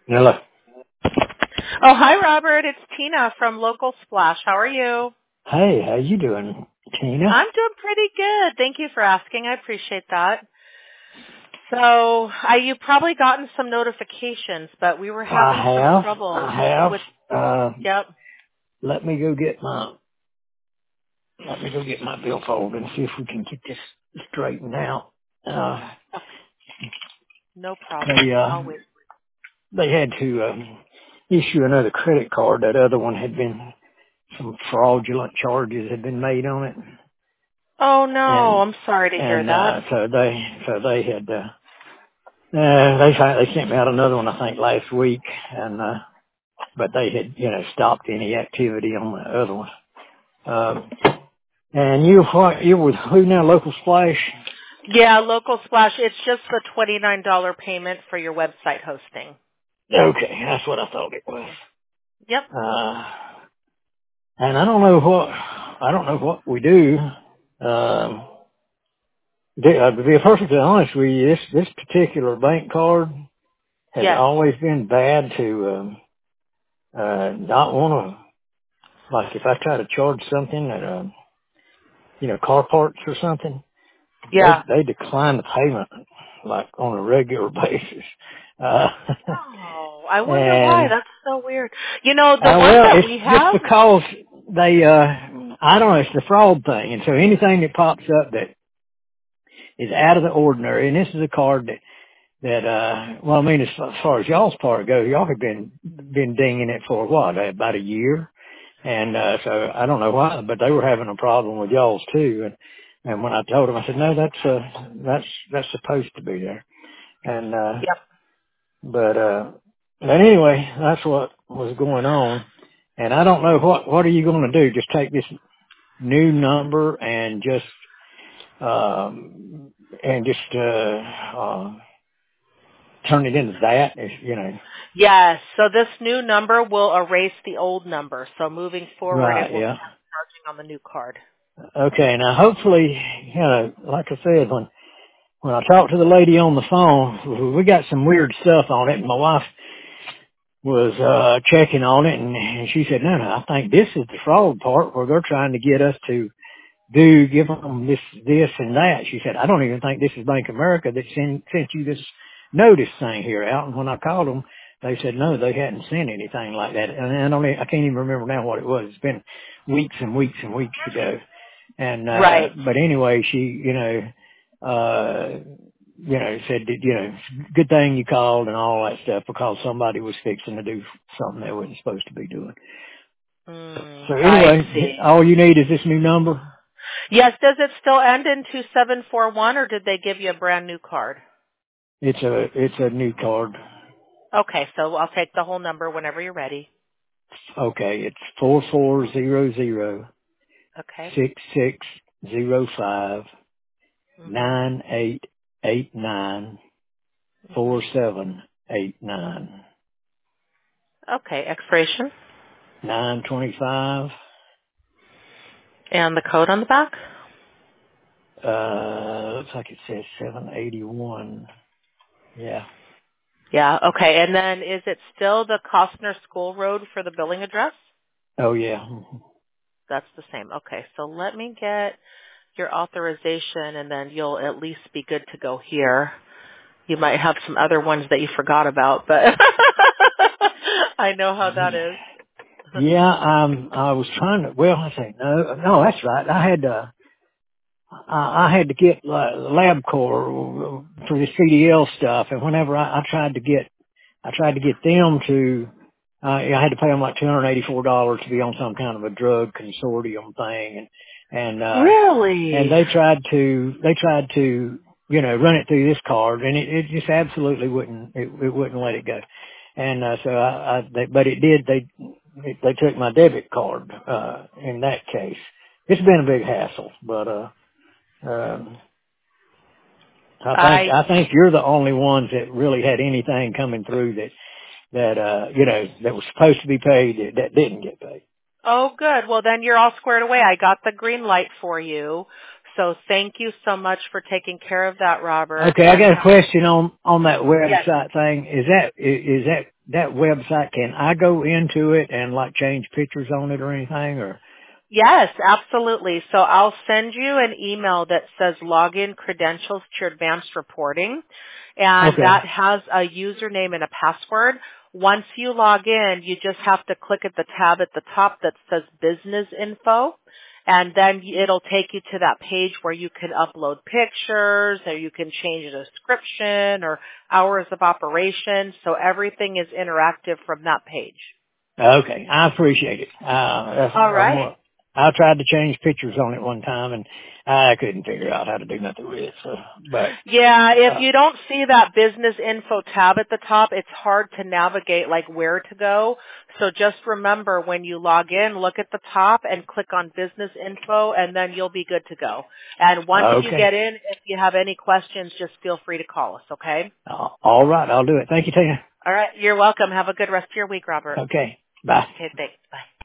Hello. Oh, hi, Robert. It's Tina from Local Splash. How are you? Hey, how you doing, Tina? I'm doing pretty good. Thank you for asking. I appreciate that. So, you've probably gotten some notifications, but we were having some trouble I have. with, Uh, yep. let me go get my billfold and see if we can get this straightened out. Okay, no problem. They, I'll wait. they had to, issue another credit card. That other one had been, some fraudulent charges had been made on it. Oh, no. And, I'm sorry to hear that. so they had, they sent me out another one, I think, last week. And, but they had, stopped any activity on the other one. And you with who now? Local Splash? Yeah, Local Splash. It's just the $29 payment for your website hosting. Okay, that's what I thought it was. Yep. Uh, and I don't know what we do. To be perfectly honest with you, this particular bank card has Yes. always been bad to, not want to, like if I try to charge something at, car parts or something, Yeah. they decline the payment like on a regular basis. Uh, Oh, I wonder why. and That's so weird. You know, the one well, that it's we just have? because they, I don't know, it's the fraud thing. And so anything that pops up that is out of the ordinary, and this is a card well, I mean, as far as y'all's part goes, y'all have been dinging it for what, about a year? And, so I don't know why, but they were having a problem with y'all's too. And when I told them, I said, no, that's supposed to be there. And, Yep. but anyway, that's what was going on. And I don't know what are you going to do? Just take this new number and turn it into that, Yes. So this new number will erase the old number. So moving forward, it right, will yeah. start charging on the new card. Okay, now hopefully, like I said, when I talked to the lady on the phone, we got some weird stuff on it, and my wife was, checking on it, and she said, no, I think this is the fraud part where they're trying to get us to give them this and that. She said, I don't even think this is Bank of America that sent you this notice thing here out. And when I called them, they said, no, they hadn't sent anything like that. And I can't even remember now what it was. It's been weeks and weeks and weeks ago. And, Right. but anyway, she, said, good thing you called and all that stuff because somebody was fixing to do something they wasn't supposed to be doing. So I anyway, see. all you need is this new number. Yes. Does it still end in 2741, or did they give you a brand new card? It's a new card. Okay. So I'll take the whole number whenever you're ready. Okay, it's 4400 Okay. 6605 Mhm. 9889 Mhm. 4789 Okay. Expiration 925. and the code on the back. Looks like it says 781. Yeah. Yeah. Okay. And then is it still the Costner School Road for the billing address? Oh yeah. That's the same. Okay. So let me get your authorization, and then you'll at least be good to go here. You might have some other ones that you forgot about, but I know how that is. Yeah, I was trying to, well, I say no, that's right. I had to get LabCorp for the CDL stuff, and whenever I tried to get them to, I had to pay them like $284 to be on some kind of a drug consortium thing, and Really? they tried to, run it through this card, and it just absolutely it wouldn't let it go. And, but it did, they took my debit card, in that case. It's been a big hassle, but, um, I I think you're the only ones that really had anything coming through that was supposed to be paid that didn't get paid. Oh, good. Well, then you're all squared away. I got the green light for you. So thank you so much for taking care of that, Robert. Okay, I And got a question on that yes, website thing. Is that that website, can I go into it and like change pictures on it or anything, or? Yes, absolutely. So I'll send you an email that says login credentials to advanced reporting, and Okay. that has a username and a password. Once you log in, you just have to click at the tab at the top that says business info, and then it'll take you to that page where you can upload pictures, or you can change a description or hours of operation. So everything is interactive from that page. Okay, I appreciate it. All right. I tried to change pictures on it one time, and I couldn't figure out how to do nothing with it. So, but Yeah, if you don't see that business info tab at the top, it's hard to navigate like where to go. So just remember when you log in, look at the top and click on business info, and then you'll be good to go. And once you okay, get in, if you have any questions, just feel free to call us, okay? all right, I'll do it. Thank you, Tina. All right, you're welcome. Have a good rest of your week, Robert. Okay, bye. Okay, thanks. Bye.